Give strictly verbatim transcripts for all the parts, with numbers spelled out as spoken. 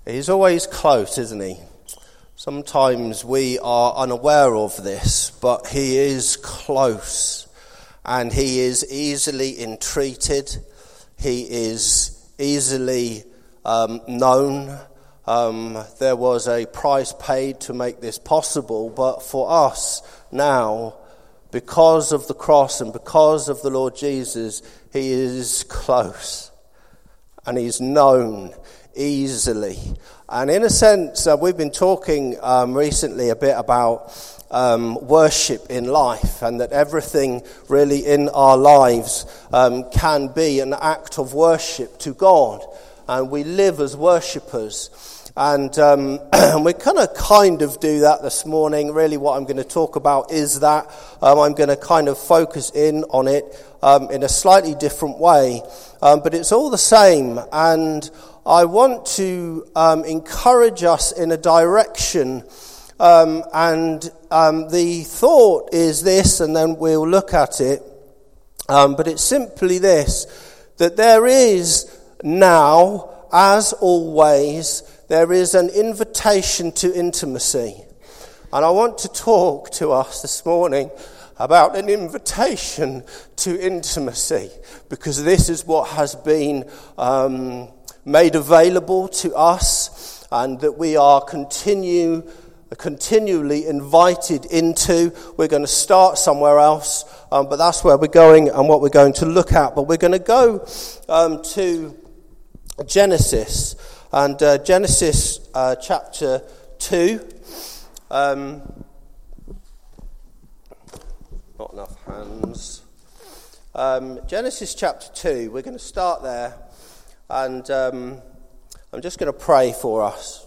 He's always close, isn't he? Sometimes we are unaware of this, but he is close, and he is easily entreated. He is easily um, known. Um, there was a price paid to make this possible, but for us now, because of the cross and because of the Lord Jesus, he is close, and he's known easily. And in a sense, uh, we've been talking um, recently a bit about um, worship in life, and that everything really in our lives um, can be an act of worship to God, and we live as worshippers. And um, we're going to kind of do that this morning. Really what I'm going to talk about is that um, I'm going to kind of focus in on it um, in a slightly different way, um, but it's all the same. And I want to um, encourage us in a direction, um, and um, the thought is this, and then we'll look at it, um, but it's simply this, that there is now, as always, there is an invitation to intimacy. And I want to talk to us this morning about an invitation to intimacy, because this is what has been um, made available to us, and that we are continue continually invited into. We're going to start somewhere else, um, but that's where we're going and what we're going to look at. But we're going to go um, to Genesis, and uh, Genesis uh, chapter two. Um, not enough hands. Um, Genesis chapter two. We're going to start there, and um, I'm just going to pray for us.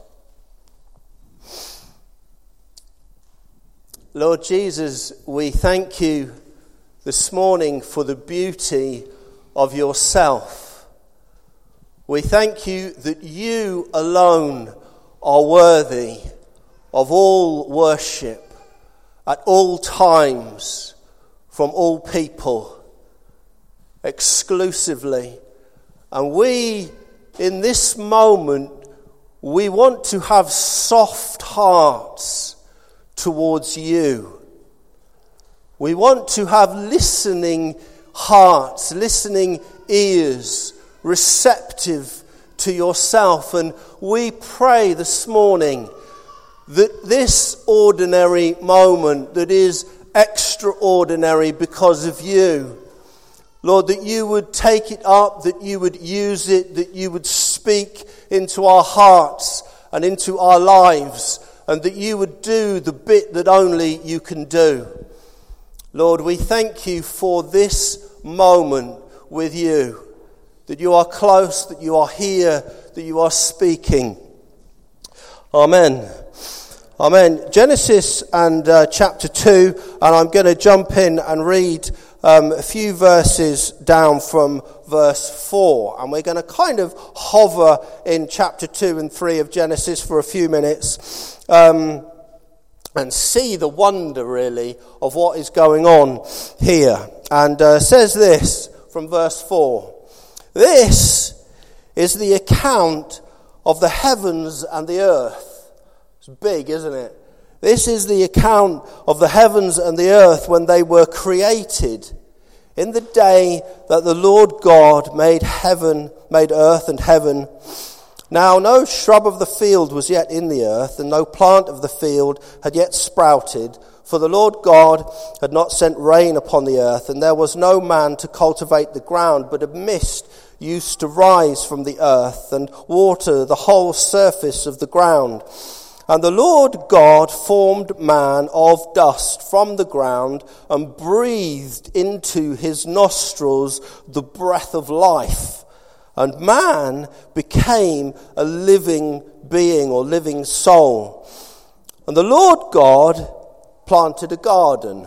Lord Jesus, we thank you this morning for the beauty of yourself. We thank you that you alone are worthy of all worship at all times, from all people, exclusively. And we, in this moment, we want to have soft hearts towards you. We want to have listening hearts, listening ears, receptive to yourself. And we pray this morning that this ordinary moment that is extraordinary because of you, Lord, that you would take it up, that you would use it, that you would speak into our hearts and into our lives, and that you would do the bit that only you can do. Lord, we thank you for this moment with you, that you are close, that you are here, that you are speaking. Amen. Amen. Genesis and uh, chapter two, and I'm going to jump in and read um, a few verses down from verse four, and we're going to kind of hover in chapter two and three of Genesis for a few minutes, um, and see the wonder really of what is going on here. And uh, says this from verse four: "This is the account of the heavens and the earth." It's big, isn't it? This is the account of the heavens and the earth when they were created, in the day that the Lord God made heaven, made earth and heaven. Now no shrub of the field was yet in the earth, and no plant of the field had yet sprouted, for the Lord God had not sent rain upon the earth, and there was no man to cultivate the ground, but a mist used to rise from the earth and water the whole surface of the ground. And the Lord God formed man of dust from the ground and breathed into his nostrils the breath of life. And man became a living being or living soul. And the Lord God planted a garden.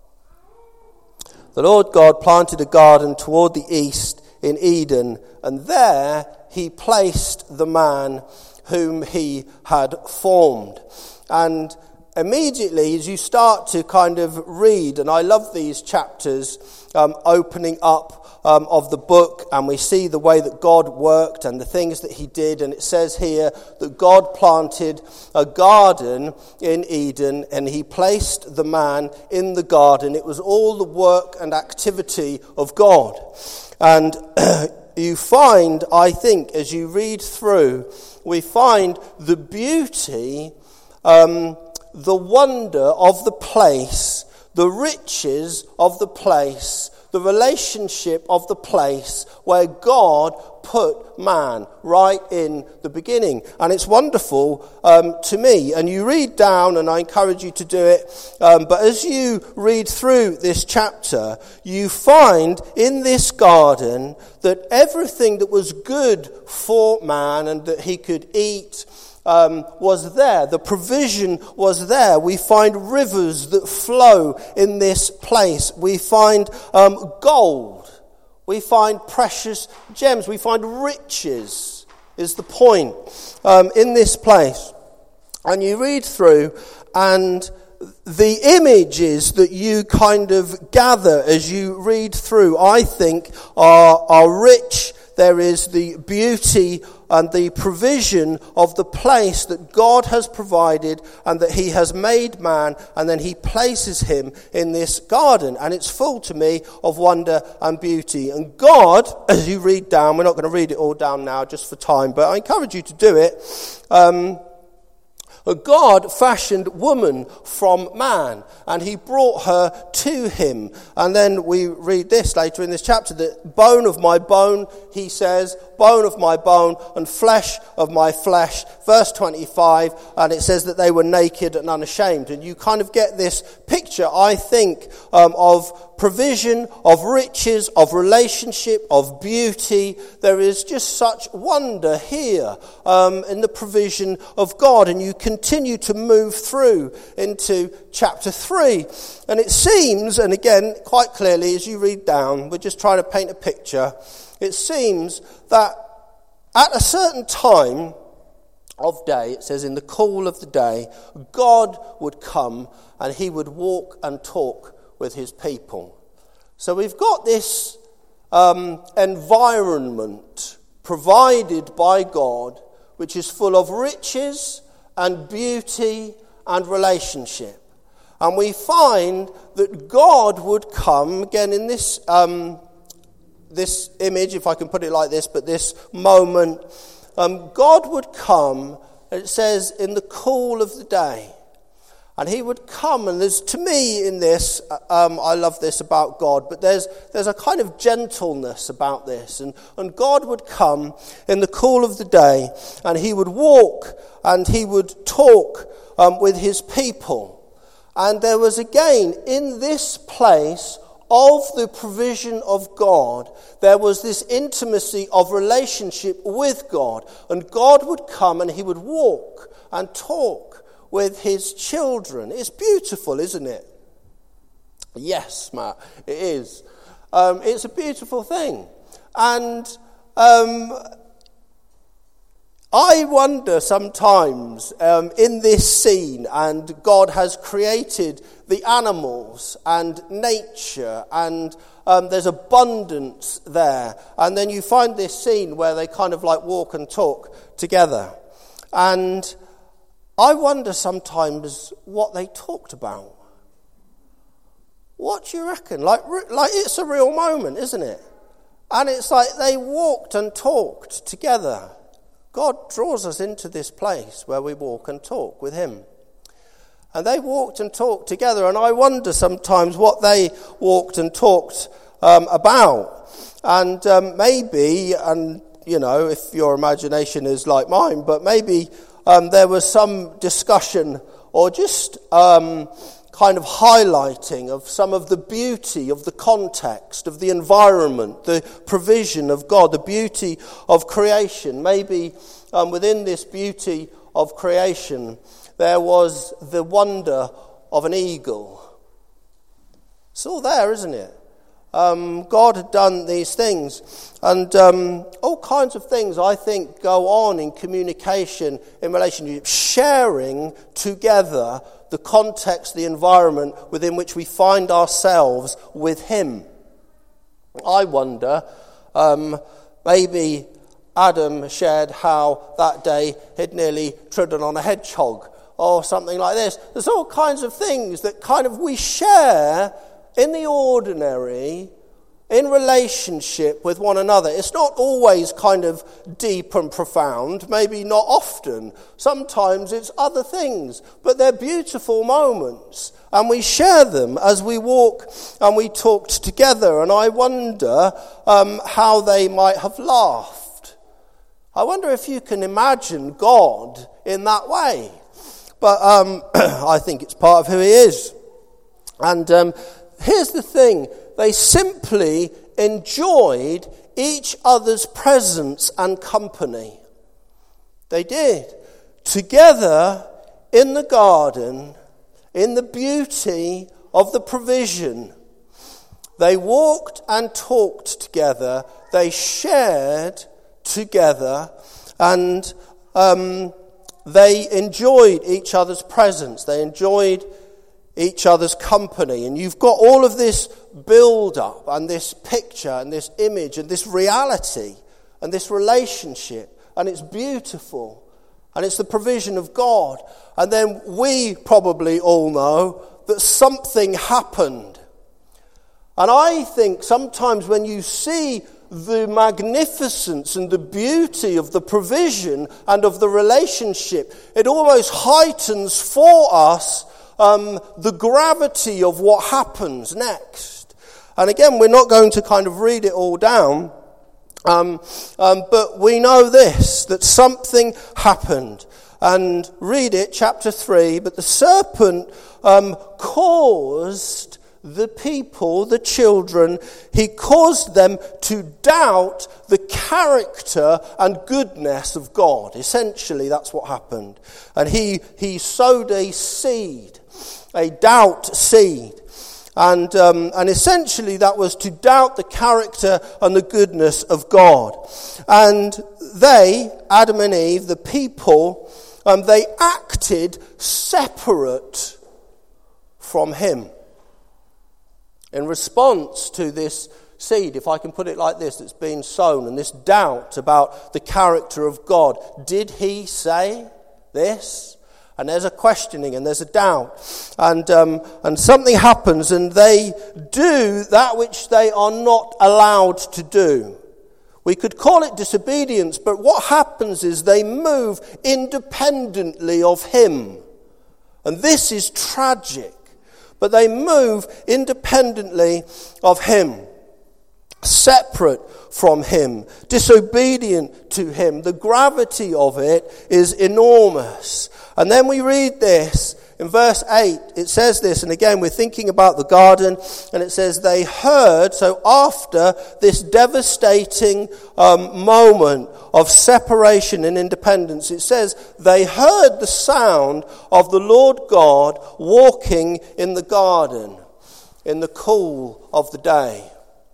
The Lord God planted a garden toward the east in Eden, and there he placed the man whom he had formed. And immediately as you start to kind of read, and I love these chapters um, opening up um, of the book, and we see the way that God worked and the things that he did. And it says here that God planted a garden in Eden, and he placed the man in the garden. It was all the work and activity of God. And you find, I think, as you read through, we find the beauty, um, the wonder of the place, the riches of the place, the relationship of the place where God put man right in the beginning. And it's wonderful um, to me. And you read down, and I encourage you to do it, um, but as you read through this chapter, you find in this garden that everything that was good for man and that he could eat Um, was there. The provision was there. We find rivers that flow in this place. We find um, gold. We find precious gems. We find riches, is the point, um, in this place. And you read through, and the images that you kind of gather as you read through, I think, are, are rich. There is the beauty and the provision of the place that God has provided and that he has made man, and then he places him in this garden. And it's full to me of wonder and beauty. And God, as you read down, we're not going to read it all down now just for time, but I encourage you to do it. Um, God fashioned woman from man, and he brought her to him. And then we read this later in this chapter, that bone of my bone, he says, bone of my bone and flesh of my flesh. Verse twenty-five, and it says that they were naked and unashamed. And you kind of get this picture, I think, um, of provision, of riches, of relationship, of beauty. There is just such wonder here um, in the provision of God. And you continue to move through into chapter three. And it seems, and again, quite clearly as you read down, we're just trying to paint a picture. It seems that at a certain time of day, it says in the cool of the day, God would come and he would walk and talk with his people. So we've got this um, environment provided by God, which is full of riches and beauty and relationship. And we find that God would come, again in this um, this image, if I can put it like this, but this moment, um, God would come, and it says, in the cool of the day. And he would come, and there's, to me in this, um, I love this about God, but there's there's a kind of gentleness about this. And, and God would come in the cool of the day, and he would walk, and he would talk um, with his people. And there was again, in this place of the provision of God, there was this intimacy of relationship with God. And God would come and he would walk and talk with his children. It's beautiful, isn't it? Yes, Matt, it is. Um, it's a beautiful thing. And um, I wonder sometimes um, in this scene, and God has created the animals and nature, and um, there's abundance there. And then you find this scene where they kind of like walk and talk together. And I wonder sometimes what they talked about. What do you reckon? Like, like it's a real moment, isn't it? And it's like they walked and talked together. God draws us into this place where we walk and talk with him. And they walked and talked together, and I wonder sometimes what they walked and talked um, about. And um, maybe, and you know, if your imagination is like mine, but maybe um, there was some discussion or just um, kind of highlighting of some of the beauty of the context, of the environment, the provision of God, the beauty of creation. Maybe um, within this beauty of creation, there was the wonder of an eagle. It's all there, isn't it? Um, God had done these things, and um, all kinds of things, I think, go on in communication, in relationship, sharing together the context, the environment within which we find ourselves with him. I wonder, um, maybe Adam shared how that day he'd nearly trodden on a hedgehog or something like this. There's all kinds of things that kind of we share in the ordinary, in relationship with one another. It's not always kind of deep and profound, maybe not often. Sometimes it's other things, but they're beautiful moments. And we share them as we walk and we talked together. And I wonder um, how they might have laughed. I wonder if you can imagine God in that way. But um, I think it's part of who he is. And um, here's the thing. They simply enjoyed each other's presence and company. They did. Together in the garden, in the beauty of the provision. They walked and talked together. They shared together. And um, they enjoyed each other's presence. They enjoyed each other's company. And you've got all of this build-up and this picture and this image and this reality and this relationship. And it's beautiful. And it's the provision of God. And then we probably all know that something happened. And I think sometimes when you see the magnificence and the beauty of the provision and of the relationship, it almost heightens for us um, the gravity of what happens next. And again, we're not going to kind of read it all down, um, um, but we know this, that something happened. And read it, chapter three, but the serpent um, caused the people, the children, he caused them to doubt the character and goodness of God. Essentially, that's what happened. And he, he sowed a seed, a doubt seed. And, um, and essentially that was to doubt the character and the goodness of God. And they, Adam and Eve, the people, um, they acted separate from him. In response to this seed, if I can put it like this, that's been sown, and this doubt about the character of God. Did he say this? And there's a questioning and there's a doubt. And um, and something happens and they do that which they are not allowed to do. We could call it disobedience, but what happens is they move independently of him. And this is tragic. But they move independently of him, separate from him, disobedient to him. The gravity of it is enormous. And then we read this in verse eight. It says this, and again we're thinking about the garden, and it says they heard, so after this devastating um, moment of separation and independence, it says they heard the sound of the Lord God walking in the garden in the cool of the day.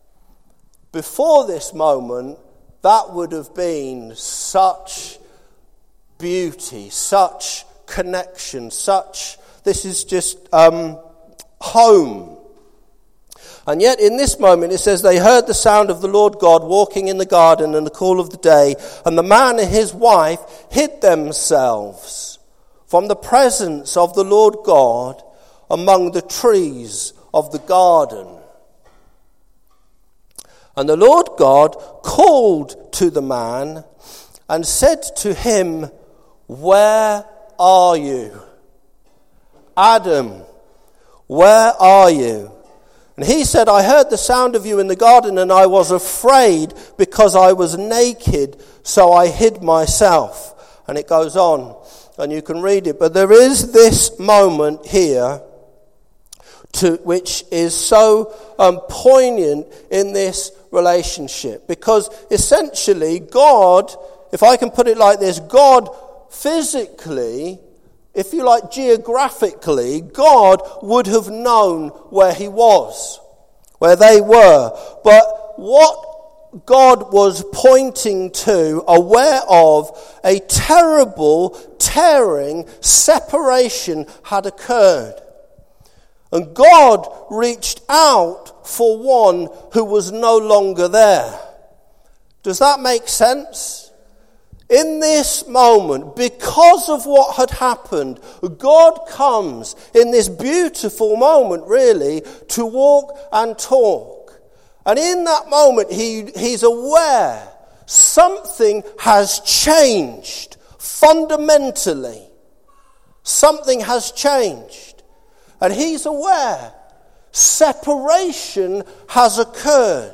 Before this moment, that would have been such beauty, such connection, such, this is just um, home. And yet in this moment it says they heard the sound of the Lord God walking in the garden in the cool of the day, and the man and his wife hid themselves from the presence of the Lord God among the trees of the garden. And the Lord God called to the man and said to him, "Where are you? Adam, where are you?" And he said, "I heard the sound of you in the garden, and I was afraid because I was naked, so I hid myself." And it goes on, and you can read it. But there is this moment here to which is so um, poignant in this relationship, because essentially God, if I can put it like this, God physically, if you like geographically, God would have known where he was, where they were. But what God was pointing to, aware of, a terrible, tearing separation had occurred. And God reached out for one who was no longer there. Does that make sense? In this moment, because of what had happened, God comes in this beautiful moment, really, to walk and talk. And in that moment, he, he's aware something has changed fundamentally. Something has changed. And he's aware separation has occurred.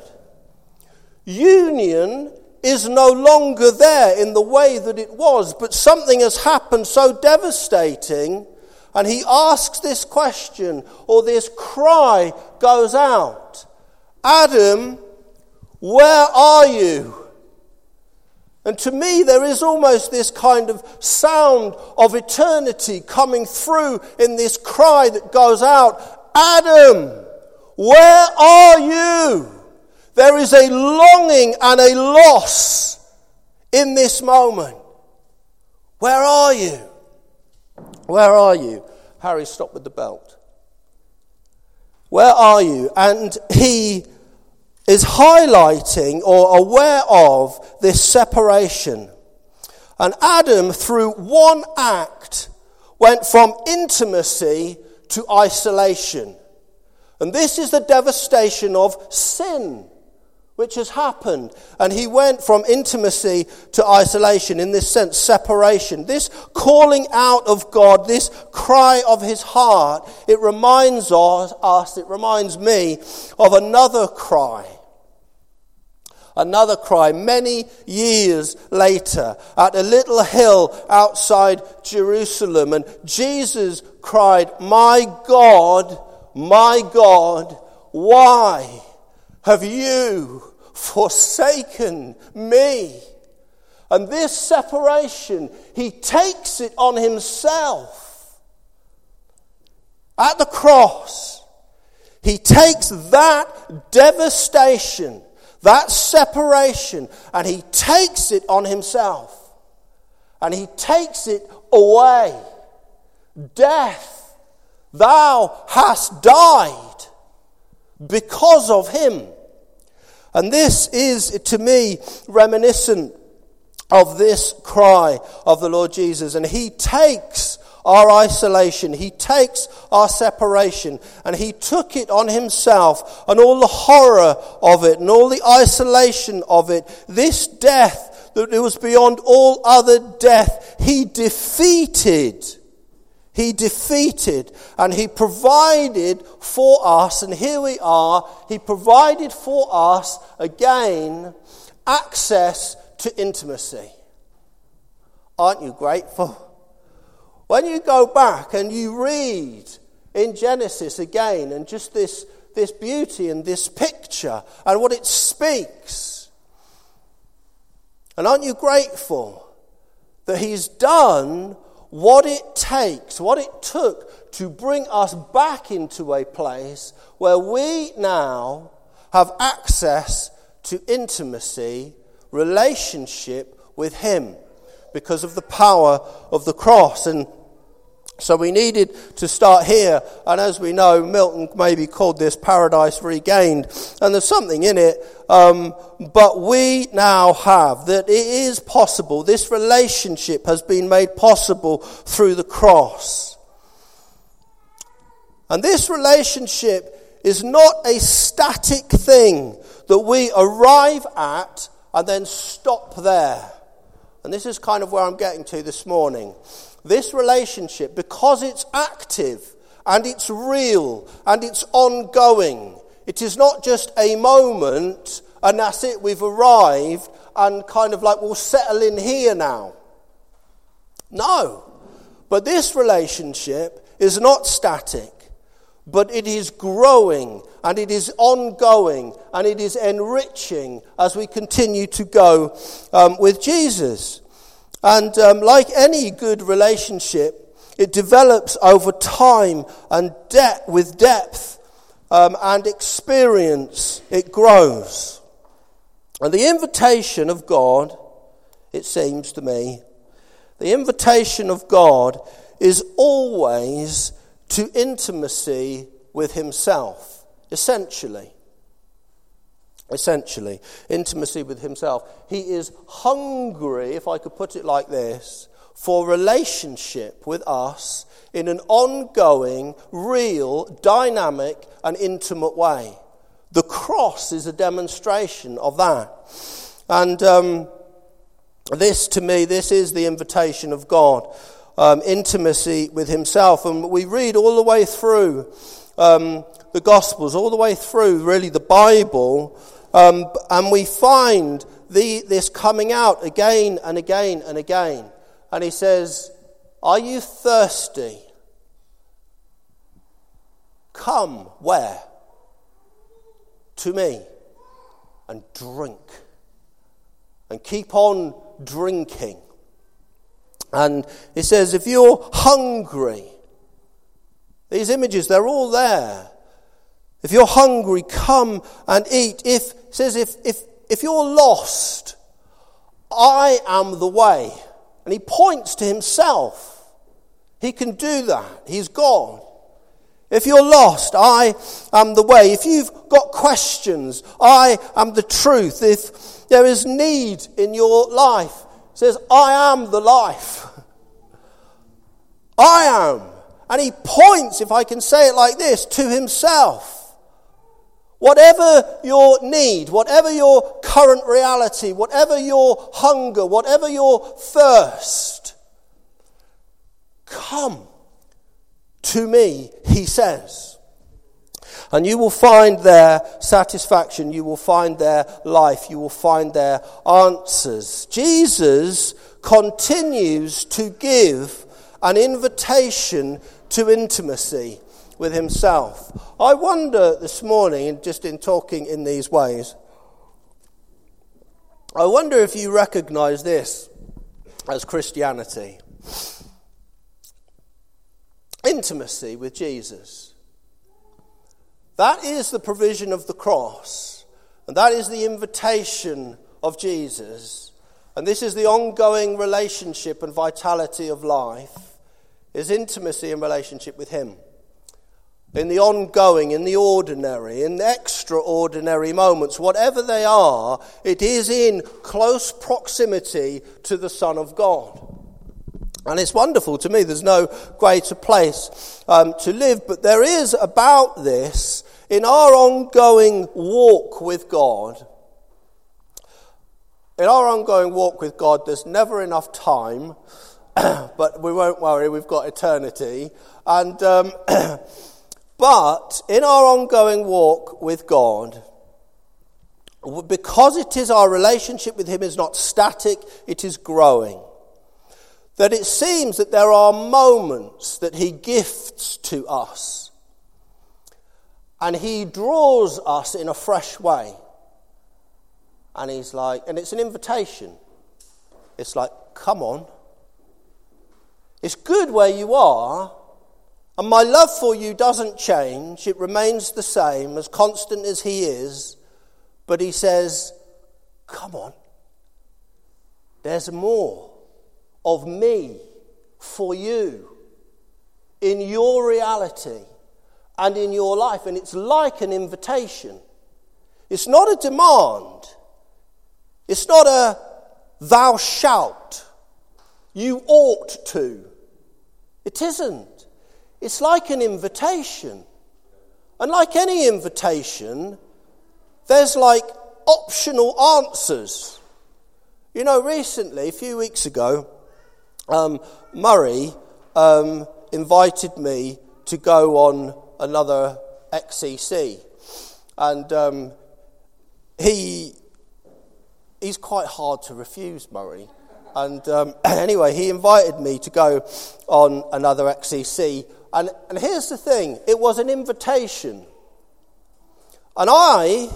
Union is no longer there in the way that it was, but something has happened so devastating, and he asks this question, or this cry goes out, Adam, where are you? And to me, there is almost this kind of sound of eternity coming through in this cry that goes out, Adam, where are you? There is a longing and a loss in this moment. Where are you? Where are you? Harry, stop with the belt. Where are you? And he is highlighting or aware of this separation. And Adam, through one act, went from intimacy to isolation. And this is the devastation of sin, which has happened. And he went from intimacy to isolation, in this sense, separation. This calling out of God, this cry of his heart, it reminds us, it reminds me of another cry. Another cry many years later at a little hill outside Jerusalem. And Jesus cried, my God, my God, why have you forsaken me? And this separation, he takes it on himself. At the cross, he takes that devastation, that separation, and he takes it on himself. And he takes it away. Death, thou hast died because of him. And this is, to me, reminiscent of this cry of the Lord Jesus. And he takes our isolation, he takes our separation, and he took it on himself, and all the horror of it, and all the isolation of it, this death that it was beyond all other death, he defeated. He defeated, and he provided for us, and here we are, he provided for us, again, access to intimacy. Aren't you grateful? When you go back and you read in Genesis again, and just this, this beauty and this picture, and what it speaks, and aren't you grateful that he's done what it takes, what it took to bring us back into a place where we now have access to intimacy, relationship with him because of the power of the cross. And so we needed to start here, and as we know, Milton maybe called this Paradise Regained, and there's something in it, um, but we now have, that it is possible, this relationship has been made possible through the cross. And this relationship is not a static thing that we arrive at and then stop there. And this is kind of where I'm getting to this morning. This relationship, because it's active and it's real and it's ongoing, it is not just a moment and that's it, we've arrived and kind of like we'll settle in here now. No. But this relationship is not static, but it is growing and it is ongoing and it is enriching as we continue to go um, with Jesus. And um, like any good relationship, it develops over time and de- with depth um, and experience, it grows. And the invitation of God, it seems to me, the invitation of God is always to intimacy with himself, essentially. Essentially, intimacy with himself. He is hungry, if I could put it like this, for relationship with us in an ongoing, real, dynamic, and intimate way. The cross is a demonstration of that. And um, this, to me, this is the invitation of God. Um, intimacy with himself. And we read all the way through um, the Gospels, all the way through, really, the Bible, um, and we find the, this coming out again and again and again. And he says, are you thirsty? Come where? To me, and drink. And keep on drinking. And he says, if you're hungry, these images, they're all there. If you're hungry, come and eat. If it says, if if if you're lost, I am the way. And he points to himself. He can do that. He's God. If you're lost, I am the way. If you've got questions, I am the truth. If there is need in your life, it says, I am the life. I am. And he points, if I can say it like this, to himself. Whatever your need, whatever your current reality, whatever your hunger, whatever your thirst, come to me, he says. And you will find there satisfaction, you will find there life, you will find there answers. Jesus continues to give an invitation to intimacy with himself. I wonder this morning, just in talking in these ways, I wonder if you recognize this as Christianity. Intimacy with Jesus. That is the provision of the cross, and that is the invitation of Jesus, and this is the ongoing relationship and vitality of life, is intimacy and relationship with him. In the ongoing, in the ordinary, in the extraordinary moments, whatever they are, it is in close proximity to the Son of God. And it's wonderful to me. There's no greater place um, to live. But there is about this, in our ongoing walk with God, in our ongoing walk with God, there's never enough time, but we won't worry, we've got eternity. And um, but in our ongoing walk with God, because it is our relationship with him is not static, it is growing. That it seems that there are moments that he gifts to us. And he draws us in a fresh way. And he's like, and it's an invitation. It's like, come on. It's good where you are. And my love for you doesn't change. It remains the same, as constant as he is. But he says, come on. There's more of me for you in your reality and in your life. And it's like an invitation. It's not a demand. It's not a thou shalt, you ought to. It isn't. It's like an invitation. And like any invitation, there's like optional answers. You know, recently, a few weeks ago, Um, Murray um, invited me to go on another X C C, and um, he he's quite hard to refuse, Murray. And um, anyway, he invited me to go on another X C C, and and here's the thing: it was an invitation, and I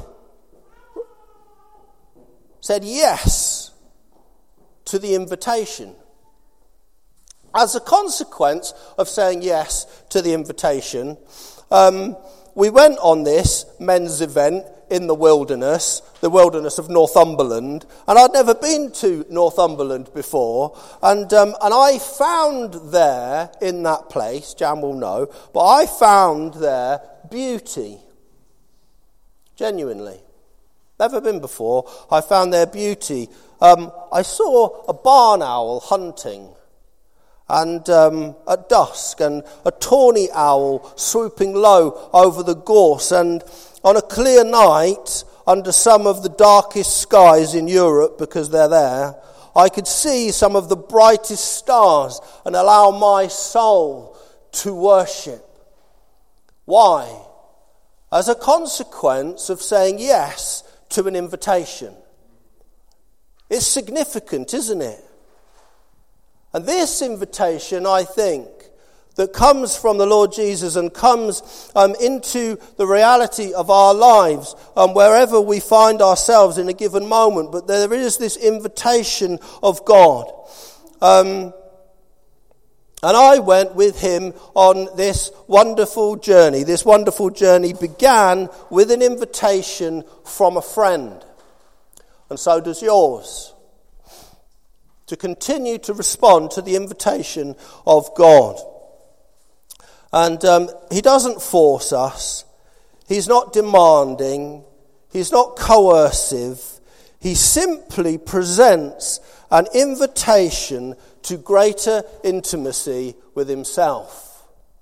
said yes to the invitation. As a consequence of saying yes to the invitation, um, we went on this men's event in the wilderness, the wilderness of Northumberland, and I'd never been to Northumberland before, and um, and I found there in that place, Jan will know, but I found there beauty. Genuinely. Never been before. I found their beauty. Um, I saw a barn owl hunting. And um, at dusk, and a tawny owl swooping low over the gorse. And on a clear night, under some of the darkest skies in Europe, because they're there, I could see some of the brightest stars and allow my soul to worship. Why? As a consequence of saying yes to an invitation. It's significant, isn't it? And this invitation, I think, that comes from the Lord Jesus and comes um, into the reality of our lives, um, wherever we find ourselves in a given moment. But there is this invitation of God. Um, and I went with him on this wonderful journey. This wonderful journey began with an invitation from a friend. And so does yours. To continue to respond to the invitation of God. And um, he doesn't force us. He's not demanding. He's not coercive. He simply presents an invitation to greater intimacy with himself.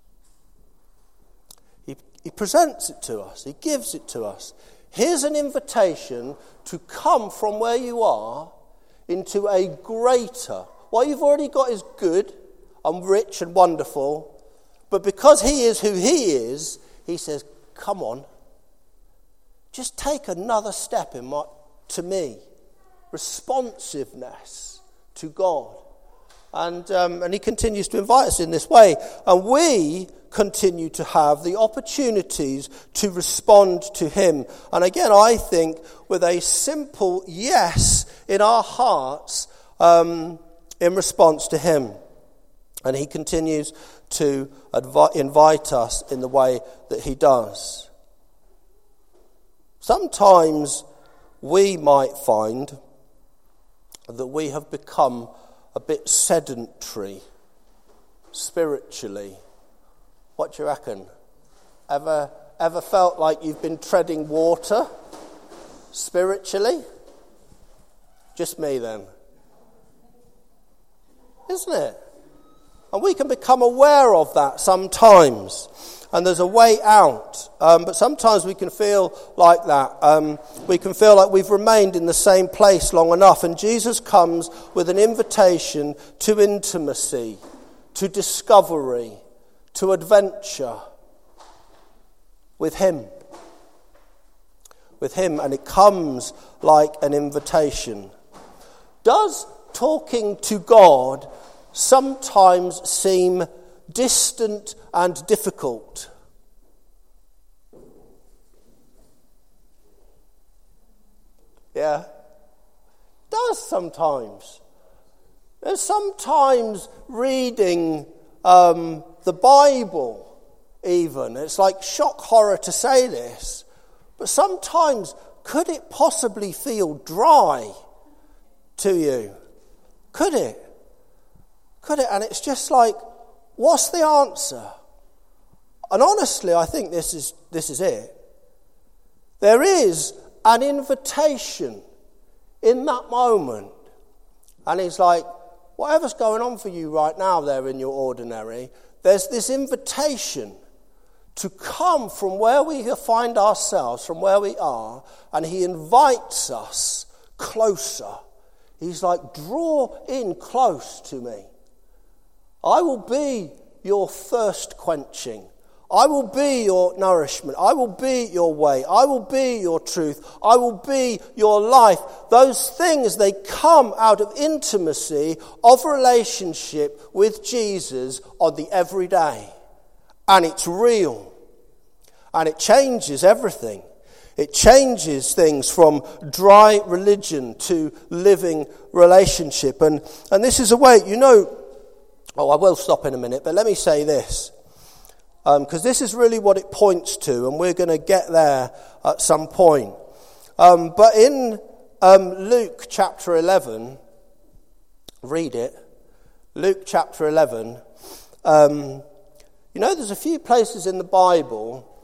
He, he presents it to us. He gives it to us. Here's an invitation to come from where you are into a greater. What you've already got is good and rich and wonderful. But because he is who he is, he says, come on. Just take another step in my, to me. Responsiveness to God. And, um, and he continues to invite us in this way. And we continue to have the opportunities to respond to him. And again, I think with a simple yes in our hearts um, in response to him. And he continues to advi- invite us in the way that he does. Sometimes we might find that we have become a bit sedentary spiritually. What do you reckon? Ever, ever felt like you've been treading water spiritually? Just me then. Isn't it? And we can become aware of that sometimes. And there's a way out. Um, but sometimes we can feel like that. Um, we can feel like we've remained in the same place long enough. And Jesus comes with an invitation to intimacy, to discovery, to adventure with him. With him. And it comes like an invitation. Does talking to God sometimes seem distant and difficult? Yeah. Does sometimes. There's sometimes reading um, the Bible even. It's like shock horror to say this. But sometimes could it possibly feel dry to you? Could it? Could it? And it's just like, what's the answer? And honestly, I think this is this is it. There is an invitation in that moment. And he's like, whatever's going on for you right now there in your ordinary, there's this invitation to come from where we find ourselves, from where we are, and he invites us closer. He's like, draw in close to me. I will be your thirst quenching. I will be your nourishment. I will be your way. I will be your truth. I will be your life. Those things, they come out of intimacy, of relationship with Jesus on the everyday. And it's real. And it changes everything. It changes things from dry religion to living relationship. And, and this is a way, you know, oh, I will stop in a minute, but let me say this. Because um, this is really what it points to, and we're going to get there at some point. Um, but in um, Luke chapter eleven, read it. Luke chapter eleven. Um, you know, there's a few places in the Bible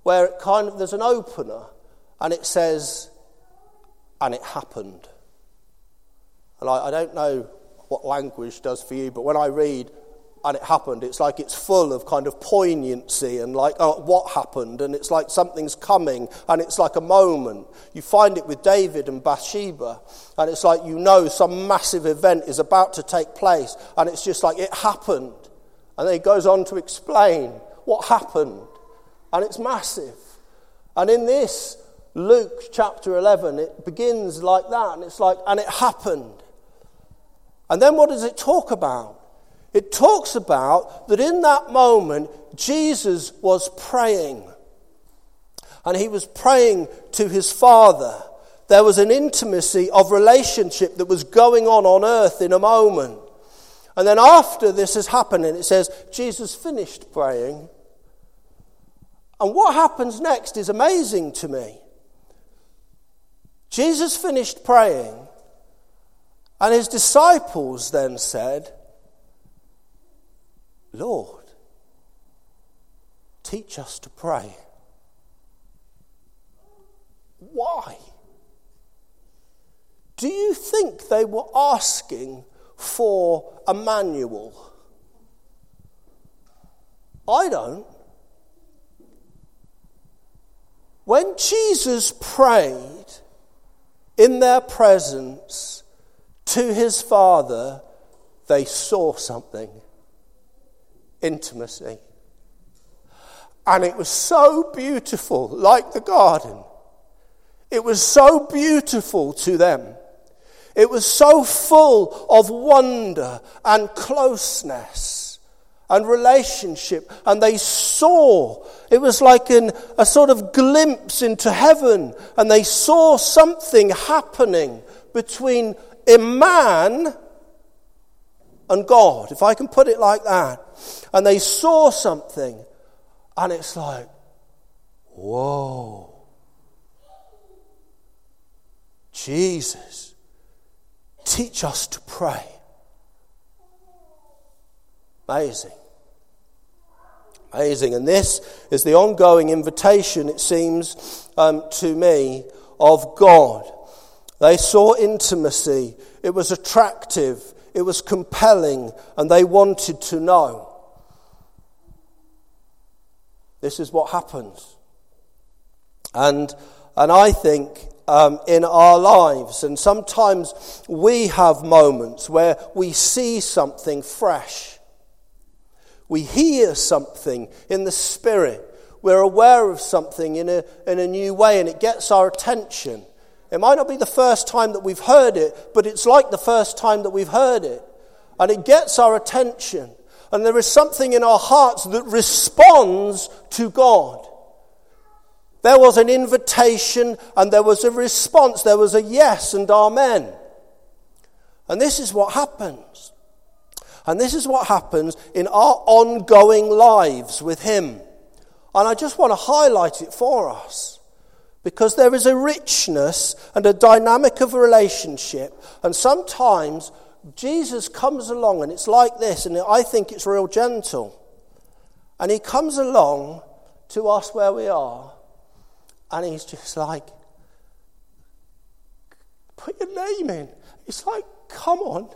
where it kind of, there's an opener, and it says, and it happened. And I, I don't know what language does for you, but when I read, and it happened, it's like it's full of kind of poignancy and like, oh, what happened? And it's like something's coming, and it's like a moment. You find it with David and Bathsheba, and it's like you know some massive event is about to take place, and it's just like, it happened. And then he goes on to explain what happened, and it's massive. And in this, Luke chapter eleven, it begins like that, and it's like, and it happened. And then what does it talk about? It talks about that in that moment, Jesus was praying. And he was praying to his Father. There was an intimacy of relationship that was going on on earth in a moment. And then after this has happened, and it says, Jesus finished praying. And what happens next is amazing to me. Jesus finished praying, and his disciples then said, Lord, teach us to pray. Why? Do you think they were asking for a manual? I don't. When Jesus prayed in their presence to his Father, they saw something. Intimacy. And it was so beautiful, like the garden. It was so beautiful to them. It was so full of wonder and closeness and relationship. And they saw, it was like an, a sort of glimpse into heaven. And they saw something happening between a man and God, if I can put it like that. And they saw something, and it's like, whoa. Jesus, teach us to pray. Amazing. Amazing. And this is the ongoing invitation, it seems, um, to me, of God. They saw intimacy. It was attractive. It was compelling, and they wanted to know. This is what happens. And and I think um, in our lives, and sometimes we have moments where we see something fresh. We hear something in the Spirit. We're aware of something in a, in a new way, and it gets our attention. It might not be the first time that we've heard it, but it's like the first time that we've heard it. And it gets our attention. And there is something in our hearts that responds to God. There was an invitation and there was a response. There was a yes and amen. And this is what happens. And this is what happens in our ongoing lives with him. And I just want to highlight it for us. Because there is a richness and a dynamic of a relationship. And sometimes Jesus comes along and it's like this, and I think it's real gentle. And he comes along to us where we are, and he's just like, put your name in. It's like, come on.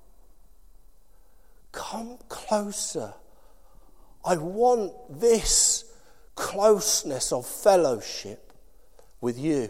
Come closer. I want this closeness of fellowship with you.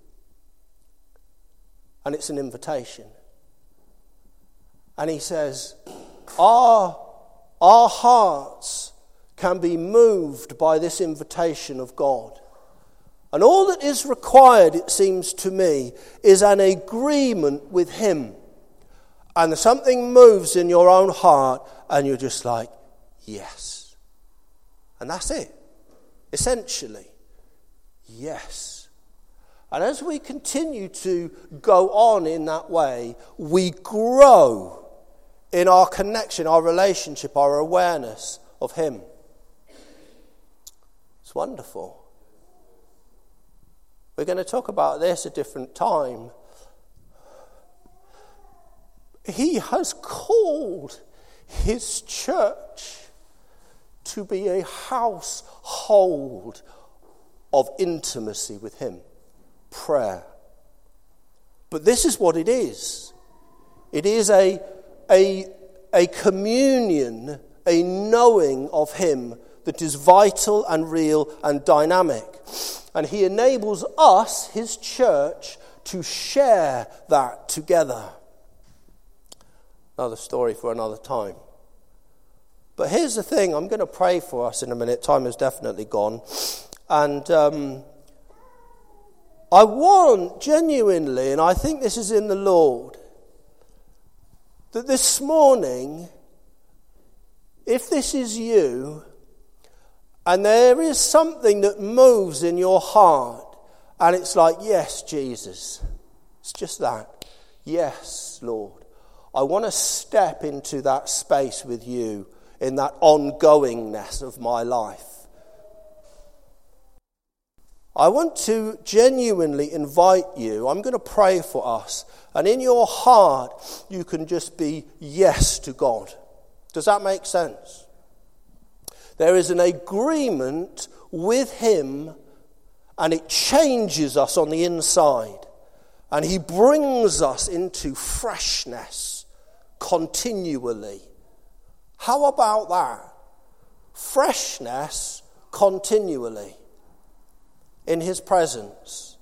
And it's an invitation. And he says, our, our hearts can be moved by this invitation of God. And all that is required, it seems to me, is an agreement with him. And something moves in your own heart, and you're just like, yes. And that's it. Essentially, yes. And as we continue to go on in that way, we grow in our connection, our relationship, our awareness of him. It's wonderful. We're going to talk about this a different time. He has called his church to be a household of intimacy with him. Prayer. But this is what it is. It is a, a, a communion, a knowing of him that is vital and real and dynamic. And he enables us, his church, to share that together. Another story for another time. But here's the thing, I'm going to pray for us in a minute. Time has definitely gone. And um, I want genuinely, and I think this is in the Lord, that this morning, if this is you, and there is something that moves in your heart, and it's like, yes, Jesus. It's just that. Yes, Lord. I want to step into that space with you in that ongoingness of my life. I want to genuinely invite you. I'm going to pray for us. And in your heart, you can just be yes to God. Does that make sense? There is an agreement with him, and it changes us on the inside. And he brings us into freshness continually. How about that? Freshness continually in his presence.